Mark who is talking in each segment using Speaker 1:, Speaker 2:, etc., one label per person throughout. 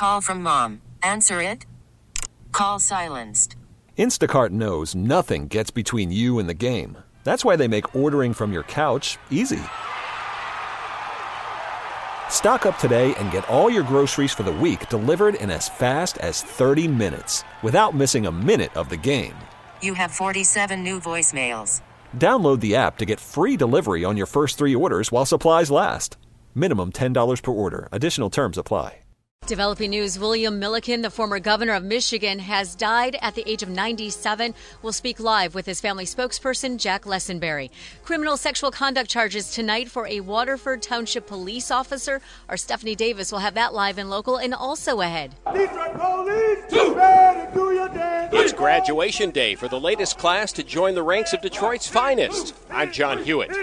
Speaker 1: call from mom. Answer it. Call silenced.
Speaker 2: Instacart knows nothing gets between you and the game. That's why they make ordering from your couch easy. Stock up today and get all your groceries for the week delivered in as fast as 30 minutes without missing a minute of the game.
Speaker 1: You have 47 new voicemails.
Speaker 2: Download the app to get free delivery on your first 3 orders while supplies last. Minimum $10 per order. Additional terms apply.
Speaker 3: Developing news, William Milliken, the former governor of Michigan, has died at the age of 97. We'll speak live with his family spokesperson, Jack Lessenberry. Criminal sexual conduct charges tonight for a Waterford Township police officer. Our Stephanie Davis will have that live and local and also ahead.
Speaker 4: It's graduation day for the latest class to join the ranks of Detroit's finest. I'm John Hewitt.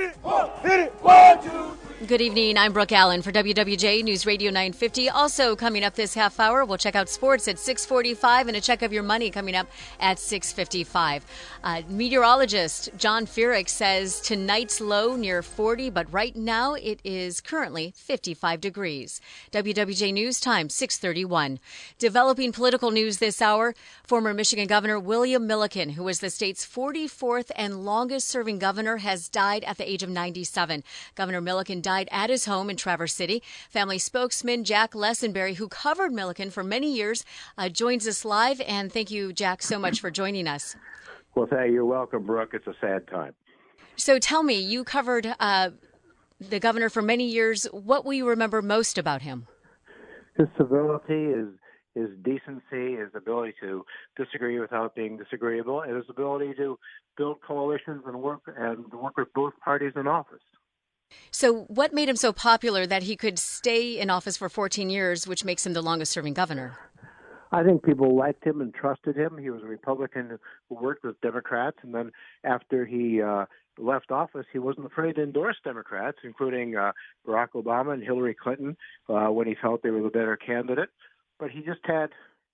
Speaker 3: Good evening. I'm Brooke Allen for WWJ News Radio 950. Also coming up this half hour, we'll check out sports at 6:45 and a check of your money coming up at 6:55. Meteorologist John Feerick says tonight's low near 40, but right now it is currently 55 degrees. WWJ News Time, 6:31. Developing political news this hour, former Michigan Governor William Milliken, who was the state's 44th and longest-serving governor, has died at the age of 97. Governor Milliken died at his home in Traverse City. Family spokesman Jack Lessenberry, who covered Milliken for many years, joins us live. And thank you, Jack, so much for joining us.
Speaker 5: Well, you're welcome, Brooke. It's a sad time.
Speaker 3: So tell me, you covered the governor for many years. What will you remember most about him?
Speaker 5: His civility, his decency, his ability to disagree without being disagreeable, and his ability to build coalitions and work with both parties in office.
Speaker 3: So what made him so popular that he could stay in office for 14 years, which makes him the longest-serving governor?
Speaker 5: I think people liked him and trusted him. He was a Republican who worked with Democrats, and then after he left office, he wasn't afraid to endorse Democrats, including Barack Obama and Hillary Clinton, when he felt they were the better candidate. But he just had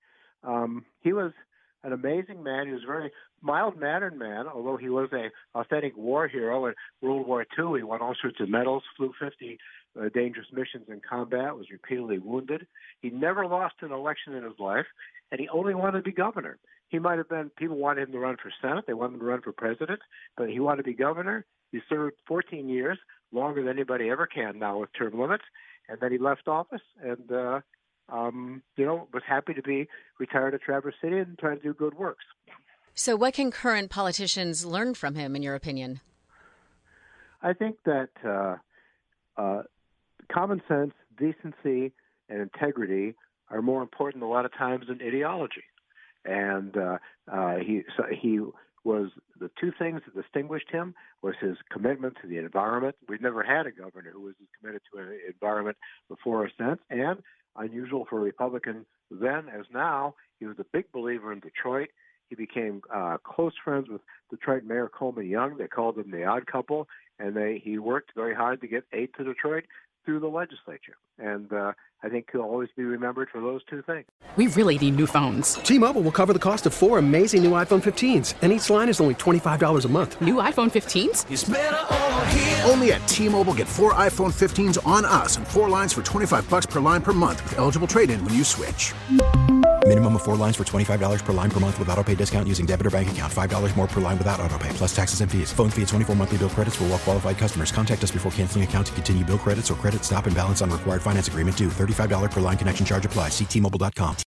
Speaker 5: he was an amazing man. He was a very mild-mannered man, although he was an authentic war hero. In World War II, he won all sorts of medals, flew 50 dangerous missions in combat, was repeatedly wounded. He never lost an election in his life, and he only wanted to be governor. He might have been, people wanted him to run for Senate, they wanted him to run for president, but he wanted to be governor. He served 14 years, longer than anybody ever can now with term limits, and then he left office and was happy to be retired at Traverse City and trying to do good works.
Speaker 3: So what can current politicians learn from him, in your opinion?
Speaker 5: I think that common sense, decency, and integrity are more important a lot of times than ideology. And he was the two things that distinguished him was his commitment to the environment. We've never had a governor who was as committed to an environment before or since, and unusual for a Republican then as now, he was a big believer in Detroit. He became close friends with Detroit Mayor Coleman Young. They called him the odd couple, and he worked very hard to get aid to Detroit through the legislature. And I think he'll always be remembered for those two things.
Speaker 6: We really need new phones.
Speaker 7: T-Mobile will cover the cost of 4 amazing new iPhone 15s, and each line is only $25 a month.
Speaker 6: New iPhone 15s?
Speaker 8: It's better over here. Only at T-Mobile, get 4 iPhone 15s on us and 4 lines for $25 per line per month with eligible trade-in when you switch.
Speaker 9: Minimum of 4 lines for $25 per line per month with autopay discount using debit or bank account. $5 more per line without autopay, plus taxes and fees. Phone fee at 24 monthly bill credits for well-qualified customers. Contact us before canceling account to continue bill credits or credit stop and balance on required finance agreement due. $35 per line connection charge applies. See T-Mobile.com.